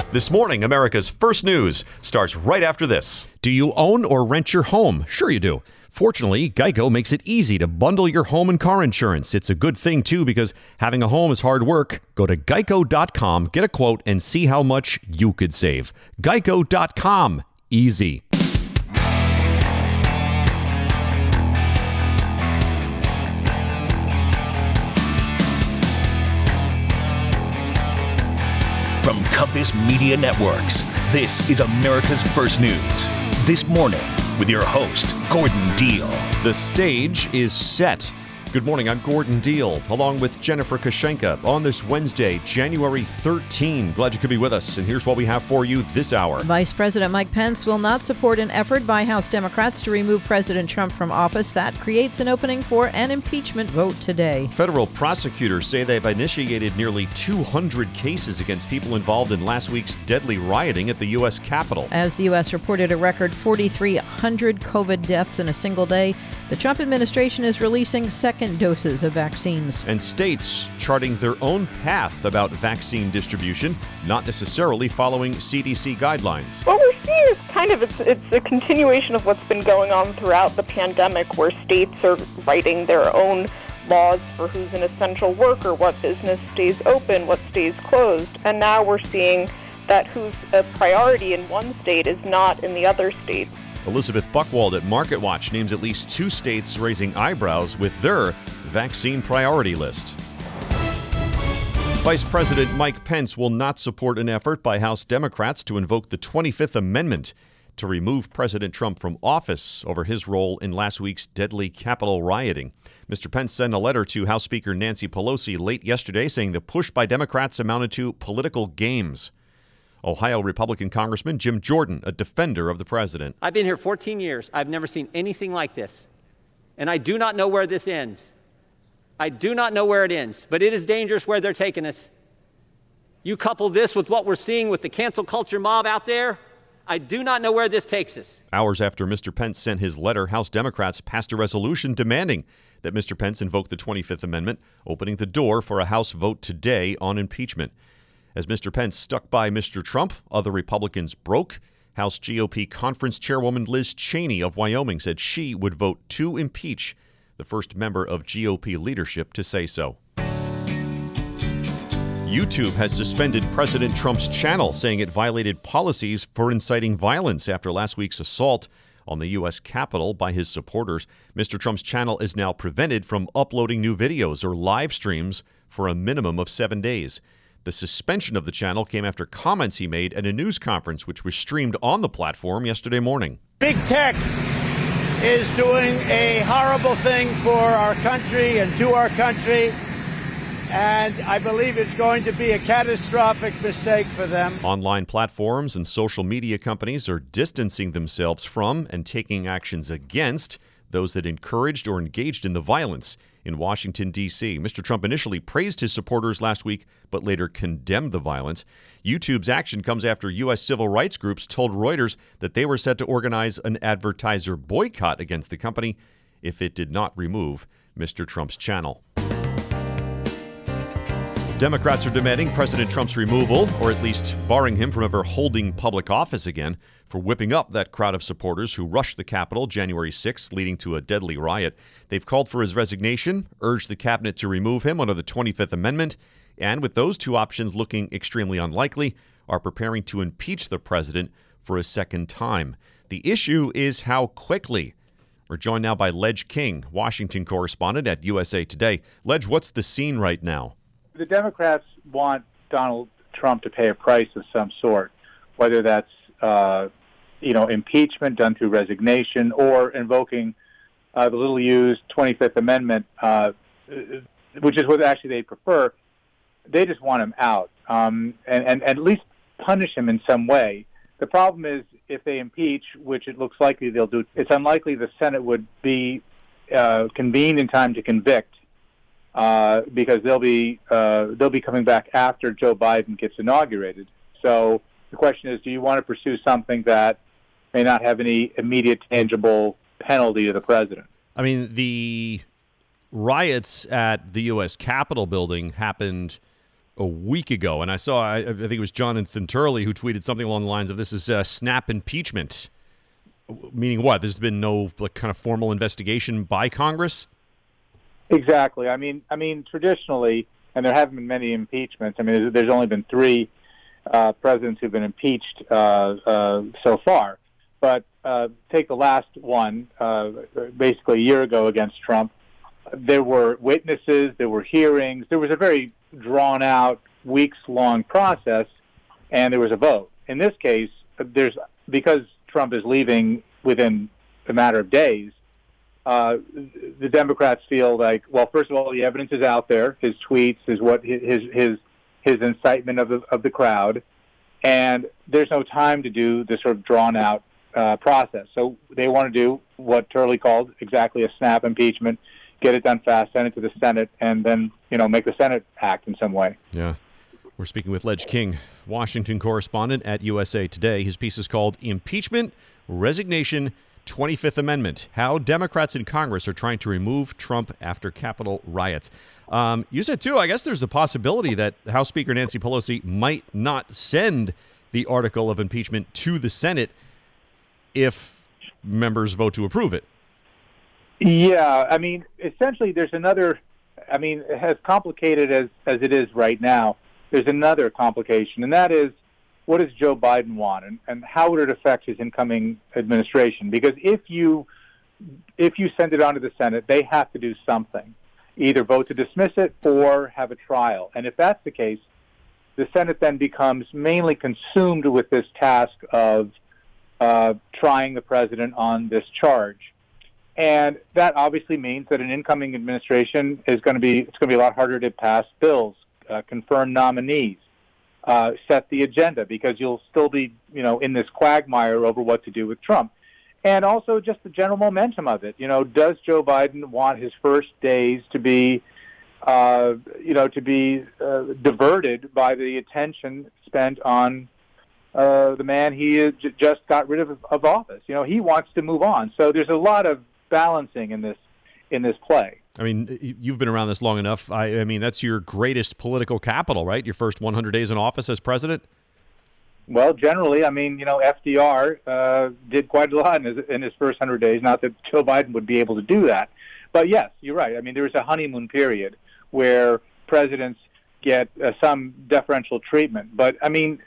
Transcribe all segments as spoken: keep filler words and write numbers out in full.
This morning, America's First News starts right after this. Do you own or rent your home? Sure you do. Fortunately, Geico makes it easy to bundle your home and car insurance. It's a good thing, too, because having a home is hard work. Go to geico dot com, get a quote, and see how much you could save. geico dot com. Easy. From Compass Media Networks, this is America's First News. This morning, with your host, Gordon Deal. The stage is set. Good morning, I'm Gordon Deal, along with Jennifer Kashenka on this Wednesday, January thirteenth. Glad you could be with us, and here's what we have for you this hour. Vice President Mike Pence will not support an effort by House Democrats to remove President Trump from office. That creates an opening for an impeachment vote today. Federal prosecutors say they've initiated nearly two hundred cases against people involved in last week's deadly rioting at the U S Capitol. As the U S reported a record four thousand three hundred COVID deaths in a single day, the Trump administration is releasing second doses of vaccines. And states charting their own path about vaccine distribution, not necessarily following C D C guidelines. What we're seeing is kind of, it's, it's a continuation of what's been going on throughout the pandemic, where states are writing their own laws for who's an essential worker, what business stays open, what stays closed. And now we're seeing that who's a priority in one state is not in the other states. Elizabeth Buchwald at MarketWatch names at least two states raising eyebrows with their vaccine priority list. Vice President Mike Pence will not support an effort by House Democrats to invoke the twenty-fifth Amendment to remove President Trump from office over his role in last week's deadly Capitol rioting. Mister Pence sent a letter to House Speaker Nancy Pelosi late yesterday saying the push by Democrats amounted to political games. Ohio Republican Congressman Jim Jordan, a defender of the president. I've been here fourteen years. I've never seen anything like this. And I do not know where this ends. I do not know where it ends, but it is dangerous where they're taking us. You couple this with what we're seeing with the cancel culture mob out there, I do not know where this takes us. Hours after Mister Pence sent his letter, House Democrats passed a resolution demanding that Mister Pence invoke the twenty-fifth Amendment, opening the door for a House vote today on impeachment. As Mister Pence stuck by Mister Trump, other Republicans broke. House G O P Conference Chairwoman Liz Cheney of Wyoming said she would vote to impeach, the first member of G O P leadership to say so. YouTube has suspended President Trump's channel, saying it violated policies for inciting violence after last week's assault on the U S Capitol by his supporters. Mister Trump's channel is now prevented from uploading new videos or live streams for a minimum of seven days. The suspension of the channel came after comments he made at a news conference, which was streamed on the platform yesterday morning. Big tech is doing a horrible thing for our country and to our country, and I believe it's going to be a catastrophic mistake for them. Online platforms and social media companies are distancing themselves from and taking actions against those that encouraged or engaged in the violence in Washington, D C Mister Trump initially praised his supporters last week, but later condemned the violence. YouTube's action comes after U S civil rights groups told Reuters that they were set to organize an advertiser boycott against the company if it did not remove Mister Trump's channel. Democrats are demanding President Trump's removal, or at least barring him from ever holding public office again, for whipping up that crowd of supporters who rushed the Capitol January sixth, leading to a deadly riot. They've called for his resignation, urged the cabinet to remove him under the twenty-fifth Amendment, and with those two options looking extremely unlikely, are preparing to impeach the president for a second time. The issue is how quickly. We're joined now by Ledge King, Washington correspondent at U S A Today. Ledge, what's the scene right now? The Democrats want Donald Trump to pay a price of some sort, whether that's, uh, you know, impeachment done through resignation or invoking uh, the little-used twenty-fifth Amendment, uh, which is what actually they prefer. They just want him out um, and, and, and at least punish him in some way. The problem is if they impeach, which it looks likely they'll do, it's unlikely the Senate would be uh, convened in time to convict. Uh, because they'll be uh, they'll be coming back after Joe Biden gets inaugurated. So the question is, do you want to pursue something that may not have any immediate tangible penalty to the president? I mean, the riots at the U S Capitol building happened a week ago, and I saw, I, I think it was Jonathan Turley who tweeted something along the lines of, this is uh, snap impeachment. Meaning what? There's been no like kind of formal investigation by Congress? Exactly. I mean, I mean, traditionally, and there haven't been many impeachments. I mean, there's, there's only been three uh, presidents who've been impeached uh, uh, so far. But uh, take the last one, uh, basically a year ago against Trump. There were witnesses, there were hearings, there was a very drawn-out, weeks-long process, and there was a vote. In this case, there's because Trump is leaving within a matter of days, uh, the Democrats feel like, well, first of all, the evidence is out there, his tweets, his what, his his his incitement of the of the crowd, and there's no time to do this sort of drawn-out uh, process. So they want to do what Turley called exactly a snap impeachment. Get it done fast, send it to the Senate, and then, you know, make the Senate act in some way. Yeah. We're speaking with Ledge King, Washington correspondent at U S A Today. His piece is called Impeachment, Resignation, twenty-fifth Amendment, How Democrats in Congress Are Trying to Remove Trump After Capitol Riots. Um, you said, too, I guess there's a possibility that House Speaker Nancy Pelosi might not send the article of impeachment to the Senate if members vote to approve it. Yeah, I mean, essentially there's another, I mean, as complicated as, as it is right now, there's another complication, and that is, what does Joe Biden want, and, and how would it affect his incoming administration? Because if you if you send it on to the Senate, they have to do something, either vote to dismiss it or have a trial. And if that's the case, the Senate then becomes mainly consumed with this task of uh, trying the president on this charge. And that obviously means that an incoming administration is going to be, it's going to be a lot harder to pass bills, uh, confirm nominees, uh, set the agenda, because you'll still be, you know, in this quagmire over what to do with Trump. And also just the general momentum of it. You know, does Joe Biden want his first days to be, uh, you know, to be uh, diverted by the attention spent on uh, the man he j- just got rid of of office? You know, he wants to move on. So there's a lot of balancing in this in this play. I mean, you've been around this long enough. I, I mean, that's your greatest political capital, right? Your first one hundred days in office as president? Well, generally, I mean, you know, F D R uh, did quite a lot in his, in his first one hundred days. Not that Joe Biden would be able to do that. But yes, you're right. I mean, there was a honeymoon period where presidents get uh, some deferential treatment. But, I mean,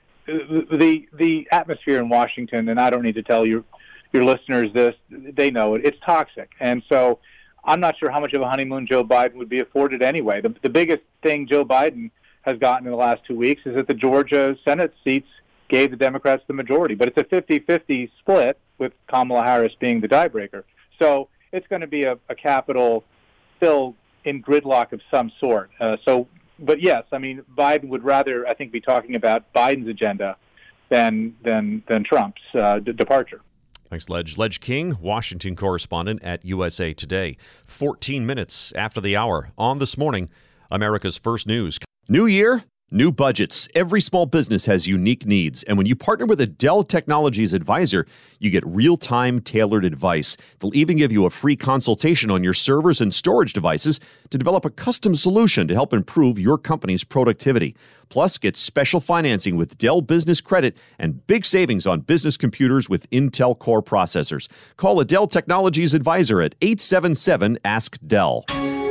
the the atmosphere in Washington, and I don't need to tell you, your listeners this, they know it, it's toxic. And so I'm not sure how much of a honeymoon Joe Biden would be afforded anyway. The, the biggest thing Joe Biden has gotten in the last two weeks is that the Georgia Senate seats gave the Democrats the majority. But it's a fifty-fifty split, with Kamala Harris being the tiebreaker. So it's going to be a, a capital still in gridlock of some sort. Uh, so, but yes, I mean, Biden would rather, I think, be talking about Biden's agenda than than than Trump's uh, d- departure. Thanks, Ledge. Ledge King, Washington correspondent at U S A Today. fourteen minutes after the hour on This Morning, America's First News. New year, new budgets. Every small business has unique needs. And when you partner with a Dell Technologies advisor, you get real-time tailored advice. They'll even give you a free consultation on your servers and storage devices to develop a custom solution to help improve your company's productivity. Plus, get special financing with Dell Business Credit and big savings on business computers with Intel Core processors. Call a Dell Technologies advisor at eight seven seven, ask Dell.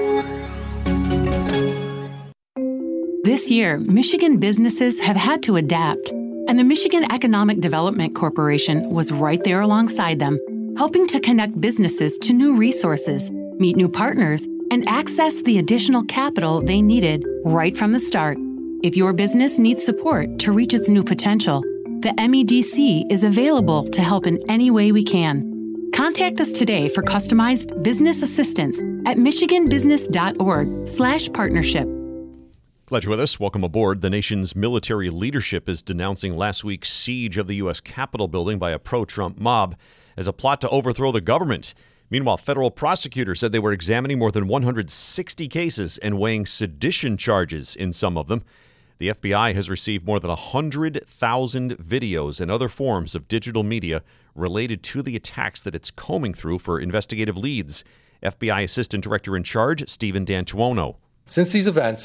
This year, Michigan businesses have had to adapt, and the Michigan Economic Development Corporation was right there alongside them, helping to connect businesses to new resources, meet new partners, and access the additional capital they needed right from the start. If your business needs support to reach its new potential, the M E D C is available to help in any way we can. Contact us today for customized business assistance at michiganbusiness.org slash partnership. Glad you're with us. Welcome aboard. The nation's military leadership is denouncing last week's siege of the U S Capitol building by a pro-Trump mob as a plot to overthrow the government. Meanwhile, federal prosecutors said they were examining more than one hundred sixty cases and weighing sedition charges in some of them. The F B I has received more than one hundred thousand videos and other forms of digital media related to the attacks that it's combing through for investigative leads. F B I Assistant Director in Charge, Stephen D'Antuono. Since these events,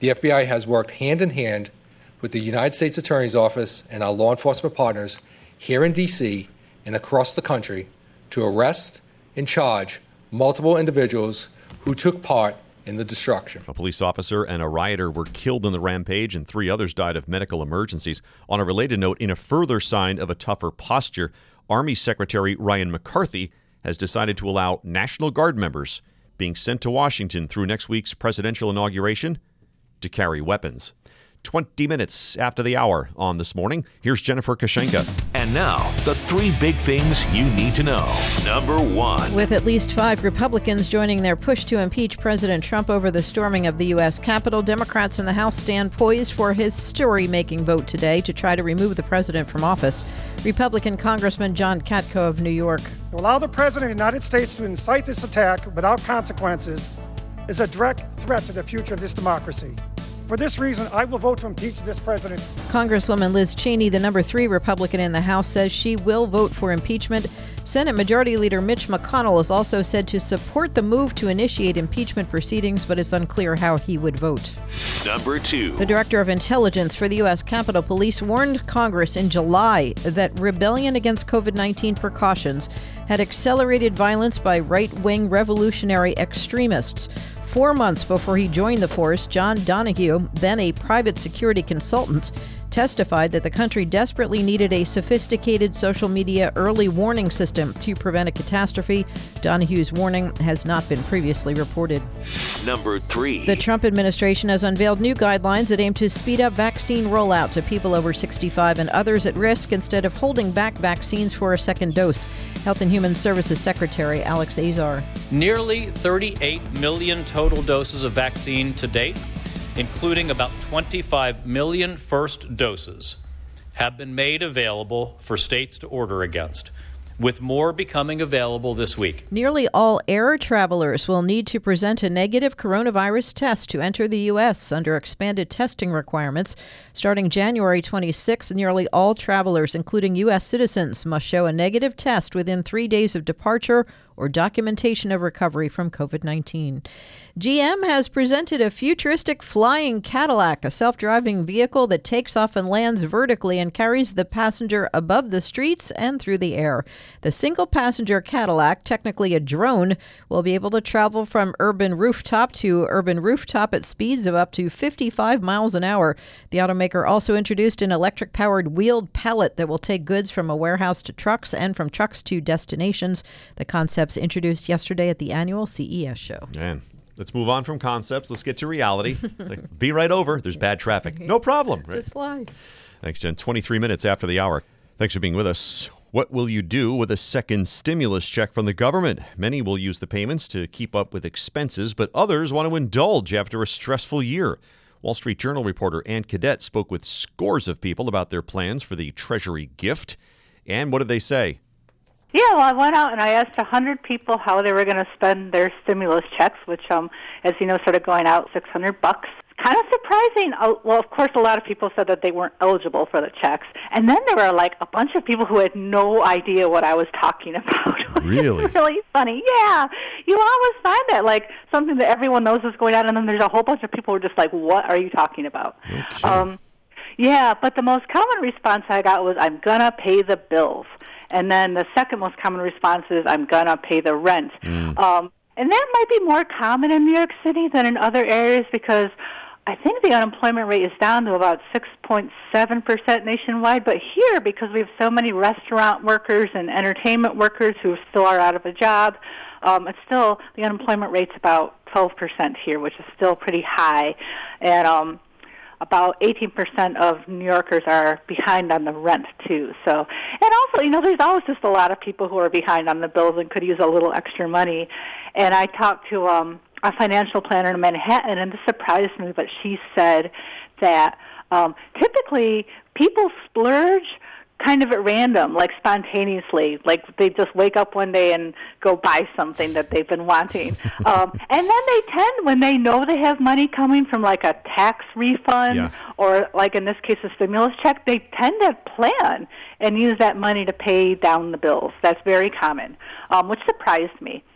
The F B I has worked hand in hand with the United States Attorney's Office and our law enforcement partners here in D C and across the country to arrest and charge multiple individuals who took part in the destruction. A police officer and a rioter were killed in the rampage, and three others died of medical emergencies. On a related note, in a further sign of a tougher posture, Army Secretary Ryan McCarthy has decided to allow National Guard members being sent to Washington through next week's presidential inauguration to carry weapons. twenty minutes after the hour on This Morning, here's Jennifer Kashenka. And now, the three big things you need to know. Number one. With at least five Republicans joining their push to impeach President Trump over the storming of the U S Capitol, Democrats in the House stand poised for his story-making vote today to try to remove the president from office. Republican Congressman John Katko of New York. To allow the President of the United States to incite this attack without consequences is a direct threat to the future of this democracy. For this reason, I will vote to impeach this president. Congresswoman Liz Cheney, the number three Republican in the House, says she will vote for impeachment. Senate Majority Leader Mitch McConnell is also said to support the move to initiate impeachment proceedings, but it's unclear how he would vote. Number two. The Director of Intelligence for the U S Capitol Police warned Congress in July that rebellion against covid nineteen precautions had accelerated violence by right-wing revolutionary extremists. Four months before he joined the force, John Donahue, then a private security consultant, testified that the country desperately needed a sophisticated social media early warning system to prevent a catastrophe. Donahue's warning has not been previously reported. Number three. The Trump administration has unveiled new guidelines that aim to speed up vaccine rollout to people over sixty-five and others at risk instead of holding back vaccines for a second dose. Health and Human Services Secretary Alex Azar. Nearly thirty-eight million total doses of vaccine to date, including about twenty-five million first doses, have been made available for states to order against, with more becoming available this week. Nearly all air travelers will need to present a negative coronavirus test to enter the U S under expanded testing requirements. Starting January twenty-sixth, nearly all travelers, including U S citizens, must show a negative test within three days of departure or documentation of recovery from covid nineteen. G M has presented a futuristic flying Cadillac, a self-driving vehicle that takes off and lands vertically and carries the passenger above the streets and through the air. The single-passenger Cadillac, technically a drone, will be able to travel from urban rooftop to urban rooftop at speeds of up to fifty-five miles an hour. The automaker also introduced an electric-powered wheeled pallet that will take goods from a warehouse to trucks and from trucks to destinations. The concepts introduced yesterday at the annual C E S show. Man. Let's move on from concepts. Let's get to reality. Like, be right over. There's bad traffic. No problem. Right? Just fly. Thanks, Jen. twenty-three minutes after the hour. Thanks for being with us. What will you do with a second stimulus check from the government? Many will use the payments to keep up with expenses, but others want to indulge after a stressful year. Wall Street Journal reporter Ann Cadet spoke with scores of people about their plans for the Treasury gift. And what did they say? Yeah, well, I went out and I asked one hundred people how they were going to spend their stimulus checks, which, um, as you know, started going out six hundred bucks. Kind of surprising. Uh, well, of course, a lot of people said that they weren't eligible for the checks. And then there were, like, a bunch of people who had no idea what I was talking about. Really? It's really funny. Yeah. You always find that, like, something that everyone knows is going on, and then there's a whole bunch of people who are just like, what are you talking about? Okay. Um, yeah, but the most common response I got was, I'm going to pay the bills. And then the second most common response is, I'm going to pay the rent. Mm. Um, and that might be more common in New York City than in other areas because I think the unemployment rate is down to about six point seven percent nationwide. But here, because we have so many restaurant workers and entertainment workers who still are out of a job, um, it's still, the unemployment rate's about twelve percent here, which is still pretty high. And um about eighteen percent of New Yorkers are behind on the rent, too. So, and also, you know, there's always just a lot of people who are behind on the bills and could use a little extra money. And I talked to um, a financial planner in Manhattan, and this surprised me, but she said that um, typically people splurge kind of at random, like spontaneously, like they just wake up one day and go buy something that they've been wanting. Um, and then they tend, when they know they have money coming from like a tax refund yeah. or like in this case a stimulus check, they tend to plan and use that money to pay down the bills. That's very common, um, which surprised me.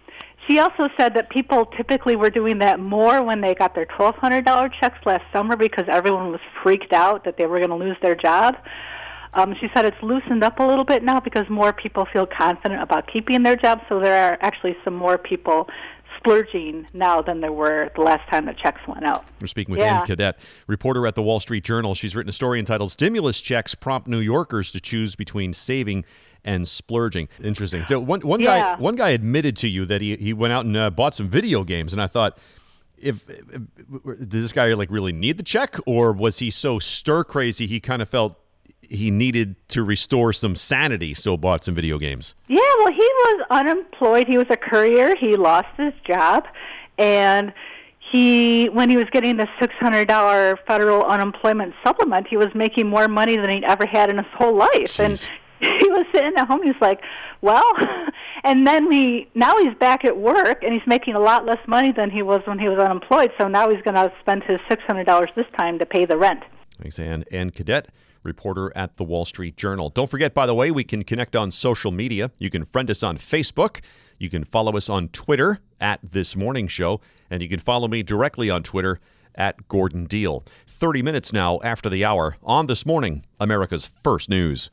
She also said that people typically were doing that more when they got their twelve hundred dollars checks last summer because everyone was freaked out that they were going to lose their job. Um, she said it's loosened up a little bit now because more people feel confident about keeping their jobs, so there are actually some more people splurging now than there were the last time the checks went out. We're speaking with yeah. Ann Cadet, reporter at the Wall Street Journal. She's written a story entitled "Stimulus Checks Prompt New Yorkers to Choose Between Saving and Splurging." Interesting. So one one yeah. guy one guy admitted to you that he, he went out and uh, bought some video games, and I thought, if, if did this guy like really need the check, or was he so stir crazy he kind of felt he needed to restore some sanity, so bought some video games? Yeah, well, he was unemployed. He was a courier. He lost his job, and he, when he was getting the six hundred dollars federal unemployment supplement, he was making more money than he'd ever had in his whole life. Jeez. And he was sitting at home. He's like, well, and then we now he's back at work, and he's making a lot less money than he was when he was unemployed. So now he's going to spend his six hundred dollars this time to pay the rent. Thanks, Ann. Ann Cadet, reporter at the Wall Street Journal. Don't forget, by the way, we can connect on social media. You can friend us on Facebook. You can follow us on Twitter at This Morning Show. And you can follow me directly on Twitter at Gordon Deal. thirty minutes now after the hour on This Morning, America's First News.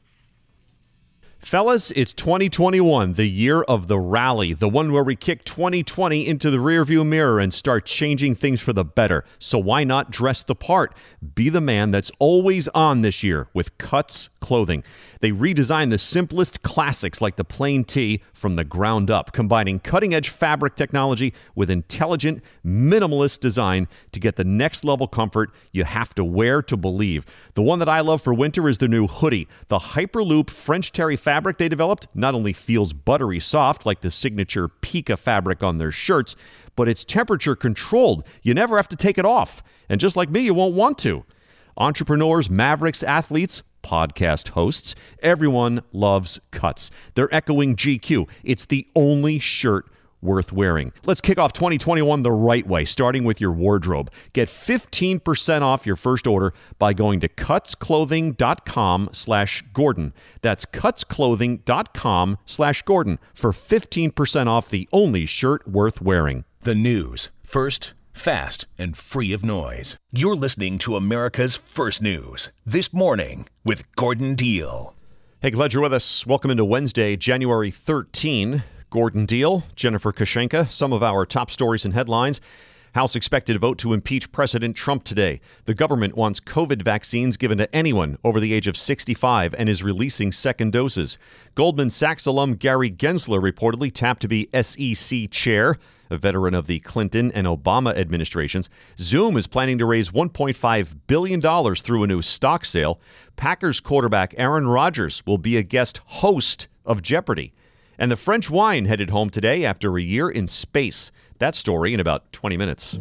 Fellas, it's twenty twenty-one, the year of the rally, the one where we kick twenty twenty into the rearview mirror and start changing things for the better. So why not dress the part? Be the man that's always on this year with Cuts Clothing. They redesigned the simplest classics like the plain tee from the ground up, combining cutting-edge fabric technology with intelligent, minimalist design to get the next level comfort you have to wear to believe. The one that I love for winter is their new hoodie. The Hyperloop French Terry fabric they developed not only feels buttery soft like the signature Pika fabric on their shirts, but it's temperature controlled. You never have to take it off. And just like me, you won't want to. Entrepreneurs, mavericks, athletes, podcast hosts, everyone loves Cuts. They're echoing G Q. It's the only shirt worth wearing. Let's kick off twenty twenty-one the right way, starting with your wardrobe. Get fifteen percent off your first order by going to cutsclothing.com slash Gordon. That's cutsclothing.com slash Gordon for fifteen percent off the only shirt worth wearing. The news. First, fast, and free of noise. You're listening to America's First News. This Morning with Gordon Deal. Hey, glad you're with us. Welcome into Wednesday, January thirteenth. Gordon Deal, Jennifer Kashenka, some of our top stories and headlines. House expected to vote to impeach President Trump today. The government wants COVID vaccines given to anyone over the age of sixty-five and is releasing second doses. Goldman Sachs alum Gary Gensler reportedly tapped to be S E C chair, a veteran of the Clinton and Obama administrations. Zoom is planning to raise one point five billion dollars through a new stock sale. Packers quarterback Aaron Rodgers will be a guest host of Jeopardy! And the French wine headed home today after a year in space. That story in about twenty minutes.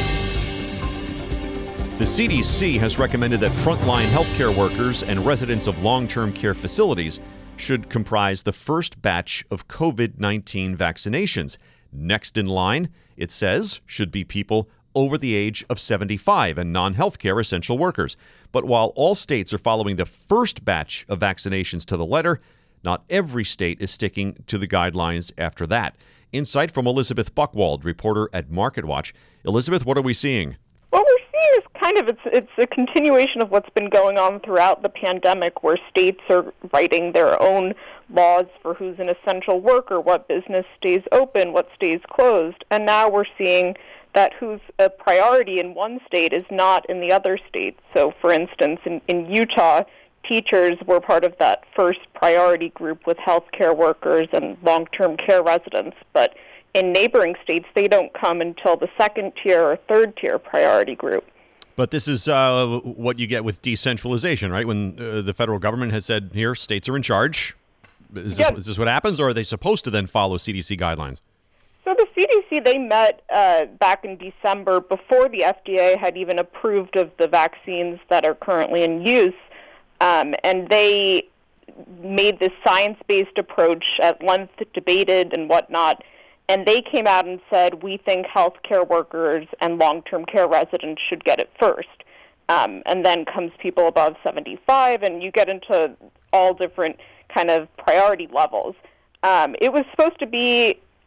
The C D C has recommended that frontline healthcare workers and residents of long-term care facilities should comprise the first batch of COVID nineteen vaccinations. Next in line, it says, should be people over the age of seventy-five and non-healthcare essential workers. But while all states are following the first batch of vaccinations to the letter, not every state is sticking to the guidelines after that. Insight from Elizabeth Buchwald, reporter at MarketWatch. Elizabeth, what are we seeing? What we're seeing is kind of, it's, it's a continuation of what's been going on throughout the pandemic, where states are writing their own laws for who's an essential worker, what business stays open, what stays closed. And now we're seeing that who's a priority in one state is not in the other state. So, for instance, in, in Utah, teachers were part of that first priority group with healthcare workers and long-term care residents. But in neighboring states, they don't come until the second tier or third tier priority group. But this is uh, what you get with decentralization, right? When uh, the federal government has said, here, states are in charge. Is this, yep. is this what happens, or are they supposed to then follow C D C guidelines? So the C D C, they met uh, back in December before the F D A had even approved of the vaccines that are currently in use. Um, and they made this science-based approach at length, debated and whatnot, and they came out and said, we think healthcare workers and long-term care residents should get it first. Um, and then comes people above seventy-five, and you get into all different kind of priority levels. Um, it was supposed to be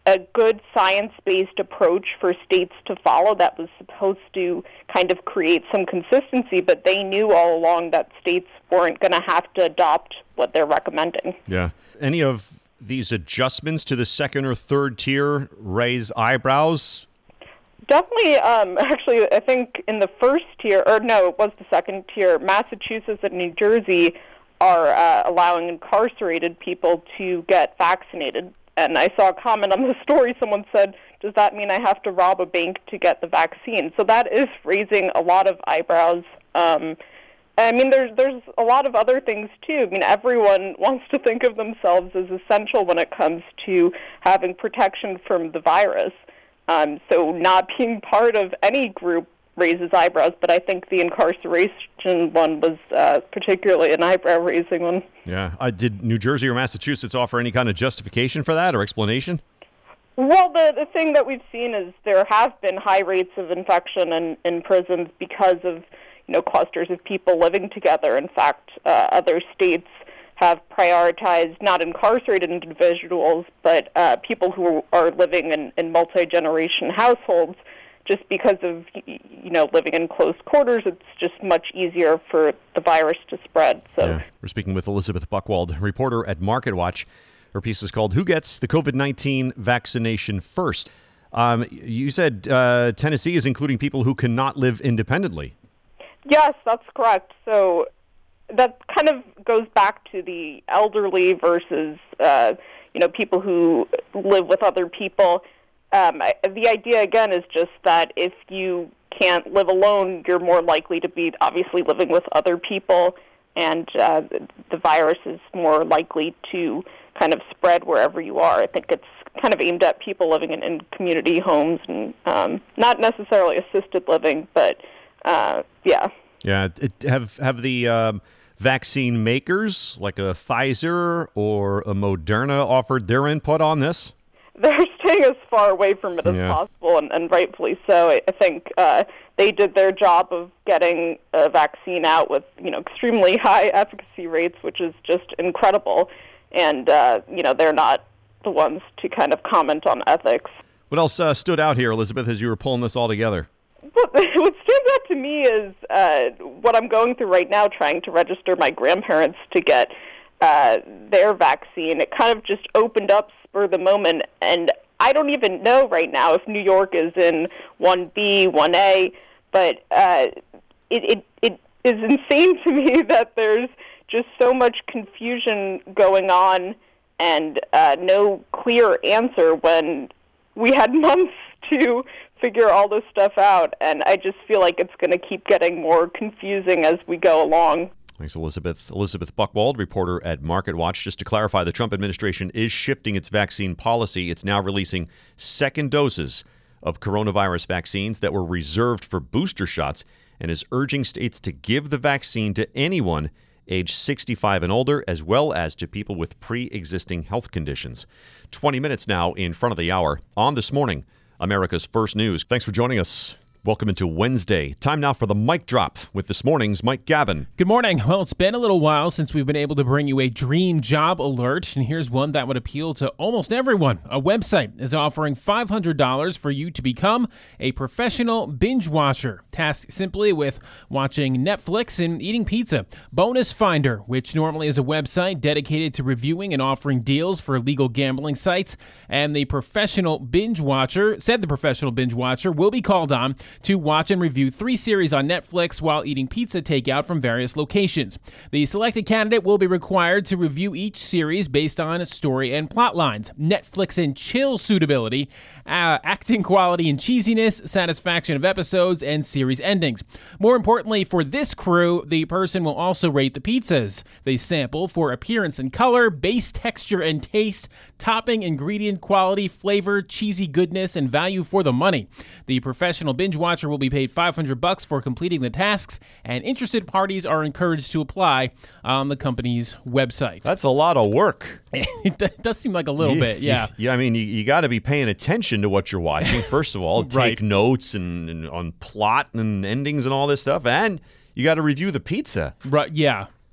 a good science-based approach for states to follow that was supposed to kind of create some consistency, but they knew all along that states weren't going to have to adopt what they're recommending. Yeah. Any of these adjustments to the second or third tier raise eyebrows? Definitely. Um, actually, I think in the first tier, or no, it was the second tier, Massachusetts and New Jersey are uh, allowing incarcerated people to get vaccinated. And I saw a comment on the story. Someone said, does that mean I have to rob a bank to get the vaccine? So that is raising a lot of eyebrows. Um, I mean, there's there's a lot of other things, too. I mean, everyone wants to think of themselves as essential when it comes to having protection from the virus. Um, so not being part of any group raises eyebrows, but I think the incarceration one was uh, particularly an eyebrow-raising one. Yeah. Uh, did New Jersey or Massachusetts offer any kind of justification for that or explanation? Well, the, the thing that we've seen is there have been high rates of infection in, in prisons because of, you know, clusters of people living together. In fact, uh, other states have prioritized not incarcerated individuals, but uh, people who are living in, in multi-generation households. Just because of, you know, living in close quarters, it's just much easier for the virus to spread. So yeah. We're speaking with Elizabeth Buchwald, reporter at MarketWatch. Her piece is called Who Gets the COVID nineteen Vaccination First? Um, you said uh, Tennessee is including people who cannot live independently. Yes, that's correct. So that kind of goes back to the elderly versus, uh, you know, people who live with other people. Um, I, the idea, again, is just that if you can't live alone, you're more likely to be obviously living with other people, and uh, the virus is more likely to kind of spread wherever you are. I think it's kind of aimed at people living in, in community homes and um, not necessarily assisted living, but uh, yeah. Yeah. It, have, have the um, vaccine makers, like a Pfizer or a Moderna, offered their input on this? They're staying as far away from it as yeah. possible, and, and rightfully so. I, I think uh, they did their job of getting a vaccine out with, you know, extremely high efficacy rates, which is just incredible. And, uh, you know, they're not the ones to kind of comment on ethics. What else uh, stood out here, Elizabeth, as you were pulling this all together? What, what stands out to me is uh, what I'm going through right now, trying to register my grandparents to get uh, their vaccine. It kind of just opened up for the moment, and I don't even know right now if New York is in one B, one A, but uh, it, it it is insane to me that there's just so much confusion going on and uh, no clear answer when we had months to figure all this stuff out, and I just feel like it's going to keep getting more confusing as we go along. Thanks, Elizabeth. Elizabeth Buchwald, reporter at MarketWatch. Just to clarify, the Trump administration is shifting its vaccine policy. It's now releasing second doses of coronavirus vaccines that were reserved for booster shots and is urging states to give the vaccine to anyone age sixty-five and older, as well as to people with pre-existing health conditions. twenty minutes now in front of the hour on This Morning, America's First News. Thanks for joining us. Welcome into Wednesday. Time now for the Mic Drop with this morning's Mike Gavin. Good morning. Well, it's been a little while since we've been able to bring you a dream job alert, and here's one that would appeal to almost everyone. A website is offering five hundred dollars for you to become a professional binge watcher, tasked simply with watching Netflix and eating pizza. Bonus Finder, which normally is a website dedicated to reviewing and offering deals for legal gambling sites, and the professional binge watcher, said the professional binge watcher, will be called on to watch and review three series on Netflix while eating pizza takeout from various locations. The selected candidate will be required to review each series based on story and plot lines, Netflix and chill suitability, uh, acting quality and cheesiness, satisfaction of episodes, and series endings. More importantly, for this crew, the person will also rate the pizzas they sample for appearance and color, base texture and taste, topping, ingredient quality, flavor, cheesy goodness, and value for the money. The professional binge watcher will be paid five hundred bucks for completing the tasks, and interested parties are encouraged to apply on the company's website. That's a lot of work. It does seem like a little you, bit, yeah. You, yeah, I mean, you, you got to be paying attention to what you're watching, first of all. Right. Take notes and, and on plot and endings and all this stuff, and you got to review the pizza. Right, yeah.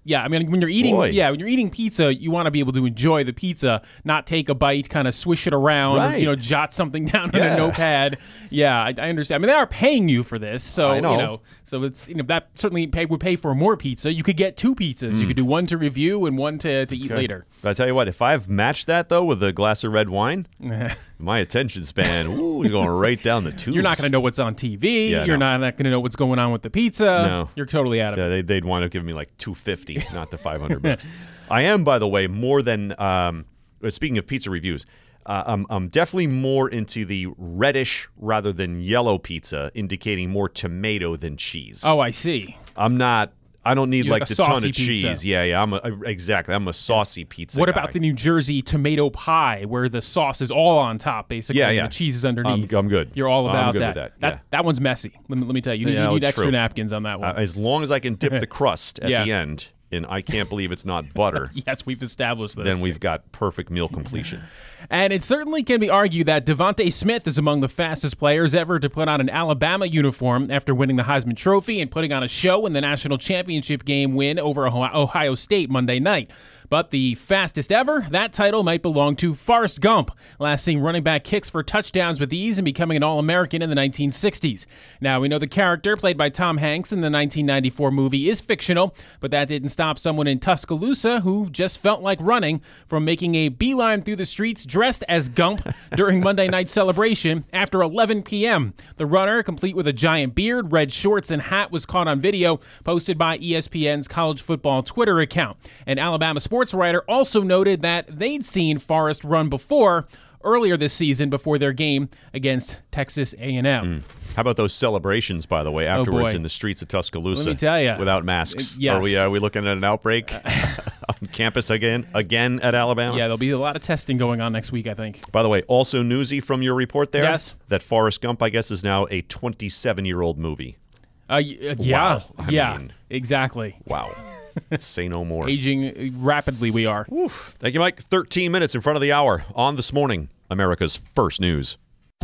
Yeah, I mean, when you're eating, Boy. yeah, when you're eating pizza, you want to be able to enjoy the pizza, not take a bite, kind of swish it around, Right. you know, jot something down Yeah. on a notepad. Yeah, I, I understand. I mean, they are paying you for this, so I know. you know, so it's you know that certainly pay, would pay for more pizza. You could get two pizzas. You could do one to review and one to, to eat Okay. later. But I tell you what, if I've matched that though with a glass of red wine, my attention span ooh, is going right down the tubes. You're not going to know what's on T V. Yeah, You're no. not, not going to know what's going on with the pizza. No. You're totally out of Yeah, it. they, they'd wind up giving me like two fifty, not the five hundred bucks. I am, by the way, more than. Um, speaking of pizza reviews, uh, I'm, I'm definitely more into the reddish rather than yellow pizza, indicating more tomato than cheese. Oh, I see. I'm not. I don't need You like, like a the ton saucy of pizza. cheese. Yeah, yeah. I'm a, exactly. I'm a saucy pizza. What guy. about the New Jersey tomato pie, where the sauce is all on top, basically, Yeah, and yeah. the cheese is underneath? I'm, I'm good. You're all I'm about good that. with that. yeah. that one's messy. Let me, let me tell you. You, Yeah, you need it's extra true. napkins on that one. Uh, as long as I can dip the crust at Yeah. the end, and I can't believe it's not butter, yes, we've established this. then we've got perfect meal completion. And it certainly can be argued that Devontae Smith is among the fastest players ever to put on an Alabama uniform after winning the Heisman Trophy and putting on a show in the national championship game win over Ohio State Monday night. But the fastest ever, that title might belong to Forrest Gump, last seen running back kicks for touchdowns with ease and becoming an All-American in the nineteen sixties. Now, we know the character, played by Tom Hanks in the nineteen ninety-four movie, is fictional, but that didn't stop someone in Tuscaloosa who just felt like running from making a beeline through the streets dressed as Gump during Monday night's celebration after eleven p.m. The runner, complete with a giant beard, red shorts, and hat, was caught on video, posted by E S P N's college football Twitter account. An Alabama sports writer also noted that they'd seen Forrest run before, earlier this season before their game against Texas A and M. Mm. How about those celebrations, by the way, afterwards boy. in the streets of Tuscaloosa? Let me tell ya. Without masks. Uh, yes. Are we, are we looking at an outbreak on campus again, again at Alabama? Yeah, there'll be a lot of testing going on next week, I think. By the way, also newsy from your report there? Yes. That Forrest Gump, I guess, is now a twenty-seven-year-old movie. Uh, y- uh, yeah, Wow. I yeah, mean- exactly. Wow. Say no more. Aging rapidly, we are. Oof. Thank you, Mike. thirteen minutes in front of the hour on This Morning, America's First News.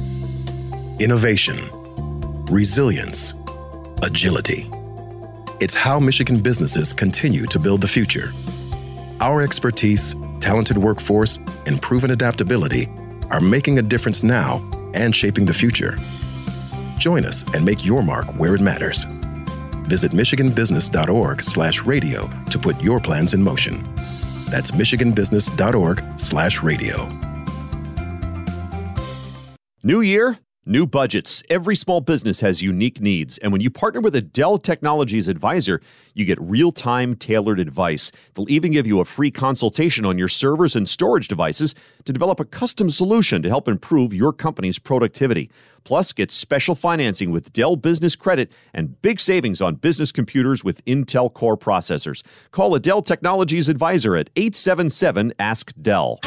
Innovation, resilience, agility. It's how Michigan businesses continue to build the future. Our expertise, talented workforce, and proven adaptability are making a difference now and shaping the future. Join us and make your mark where it matters. Visit michiganbusiness.org slash radio to put your plans in motion. That's michiganbusiness.org slash radio. New year, new budgets. Every small business has unique needs. And when you partner with a Dell Technologies advisor, you get real-time tailored advice. They'll even give you a free consultation on your servers and storage devices to develop a custom solution to help improve your company's productivity. Plus, get special financing with Dell Business Credit and big savings on business computers with Intel Core processors. Call a Dell Technologies advisor at eight seven seven, ask Dell.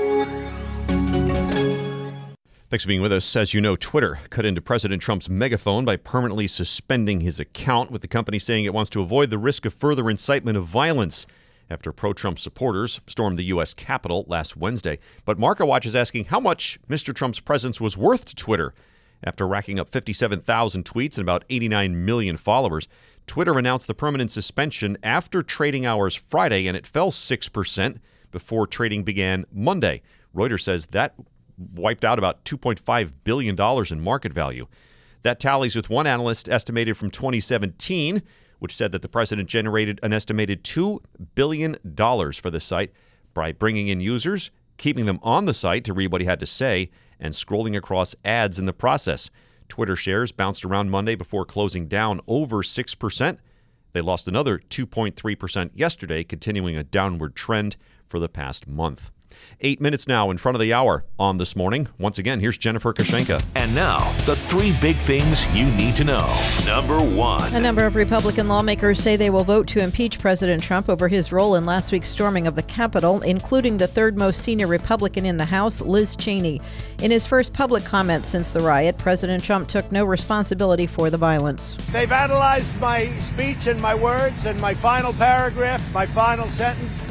Thanks for being with us. As you know, Twitter cut into President Trump's megaphone by permanently suspending his account, with the company saying it wants to avoid the risk of further incitement of violence after pro-Trump supporters stormed the U S Capitol last Wednesday. But MarketWatch is asking how much Mister Trump's presence was worth to Twitter. After racking up fifty-seven thousand tweets and about eighty-nine million followers, Twitter announced the permanent suspension after trading hours Friday, and it fell six percent before trading began Monday. Reuters says that wiped out about two point five billion dollars in market value. That tallies with one analyst estimated from twenty seventeen, which said that the president generated an estimated two billion dollars for the site by bringing in users, keeping them on the site to read what he had to say, and scrolling across ads in the process. Twitter shares bounced around Monday before closing down over six percent. They lost another two point three percent yesterday, continuing a downward trend for the past month. Eight minutes now in front of the hour on This Morning. Once again, here's Jennifer Kashenka. And now, the three big things you need to know. Number one. A number of Republican lawmakers say they will vote to impeach President Trump over his role in last week's storming of the Capitol, including the third most senior Republican in the House, Liz Cheney. In his first public comments since the riot, President Trump took no responsibility for the violence. They've analyzed my speech and my words and my final paragraph, my final sentence,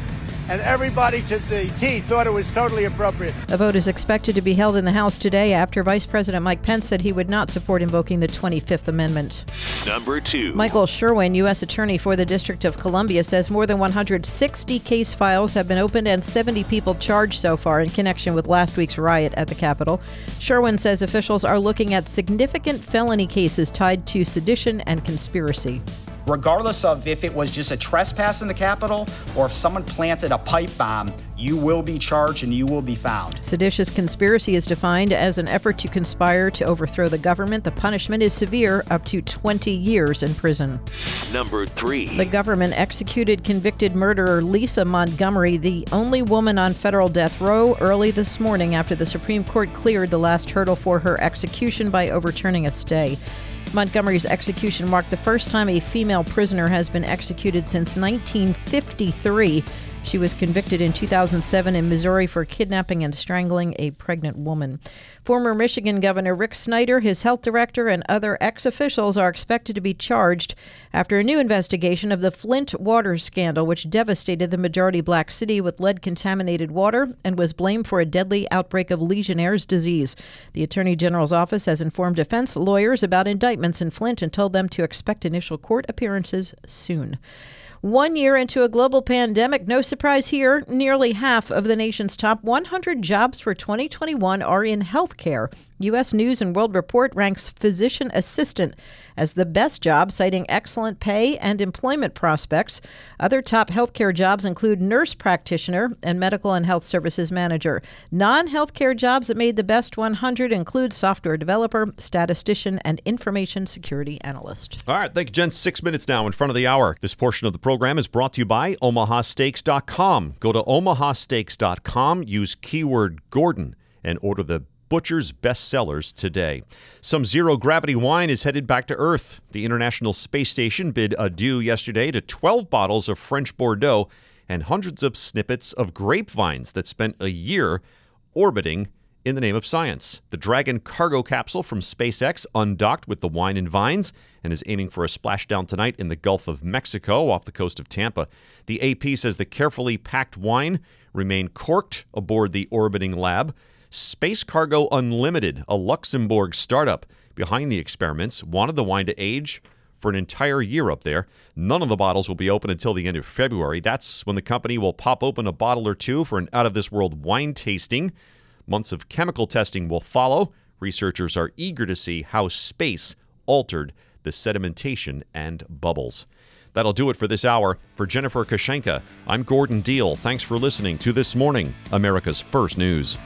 and everybody to the T thought it was totally appropriate. A vote is expected to be held in the House today after Vice President Mike Pence said he would not support invoking the twenty-fifth Amendment. Number two. Michael Sherwin, U S Attorney for the District of Columbia, says more than one hundred sixty case files have been opened and seventy people charged so far in connection with last week's riot at the Capitol. Sherwin says officials are looking at significant felony cases tied to sedition and conspiracy. Regardless of if it was just a trespass in the Capitol or if someone planted a pipe bomb, you will be charged and you will be found. Seditious conspiracy is defined as an effort to conspire to overthrow the government. The punishment is severe, up to twenty years in prison. Number three. The government executed convicted murderer Lisa Montgomery, the only woman on federal death row, early this morning after the Supreme Court cleared the last hurdle for her execution by overturning a stay. Montgomery's execution marked the first time a female prisoner has been executed since nineteen fifty-three. She was convicted in two thousand seven in Missouri for kidnapping and strangling a pregnant woman. Former Michigan Governor Rick Snyder, his health director, and other ex-officials are expected to be charged after a new investigation of the Flint water scandal, which devastated the majority-black city with lead-contaminated water and was blamed for a deadly outbreak of Legionnaire's disease. The Attorney General's office has informed defense lawyers about indictments in Flint and told them to expect initial court appearances soon. One year into a global pandemic, no surprise here, nearly half of the nation's top one hundred jobs for twenty twenty-one are in healthcare. U S News and World Report ranks physician assistant as the best job, citing excellent pay and employment prospects. Other top healthcare jobs include nurse practitioner and medical and health services manager. Non-healthcare jobs that made the best one hundred include software developer, statistician, and information security analyst. All right, thank you, Jen. Six minutes now in front of the hour. This portion of the program is brought to you by Omaha Steaks dot com. Go to Omaha Steaks dot com, use keyword Gordon, and order the Butcher's best sellers today. Some zero-gravity wine is headed back to Earth. The International Space Station bid adieu yesterday to twelve bottles of French Bordeaux and hundreds of snippets of grapevines that spent a year orbiting in the name of science. The Dragon cargo capsule from SpaceX undocked with the wine and vines and is aiming for a splashdown tonight in the Gulf of Mexico off the coast of Tampa. The A P says the carefully packed wine remained corked aboard the orbiting lab. Space Cargo Unlimited, a Luxembourg startup behind the experiments, wanted the wine to age for an entire year up there. None of the bottles will be open until the end of February. That's when the company will pop open a bottle or two for an out-of-this-world wine tasting. Months of chemical testing will follow. Researchers are eager to see how space altered the sedimentation and bubbles. That'll do it for this hour. For Jennifer Kashenka, I'm Gordon Deal. Thanks for listening to This Morning, America's First News.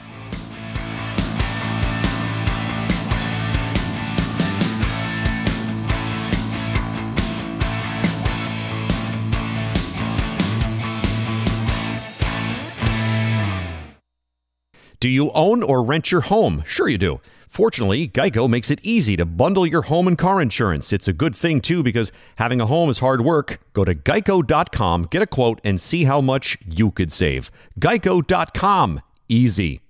Do you own or rent your home? Sure you do. Fortunately, Geico makes it easy to bundle your home and car insurance. It's a good thing, too, because having a home is hard work. Go to geico dot com, get a quote, and see how much you could save. geico dot com. Easy.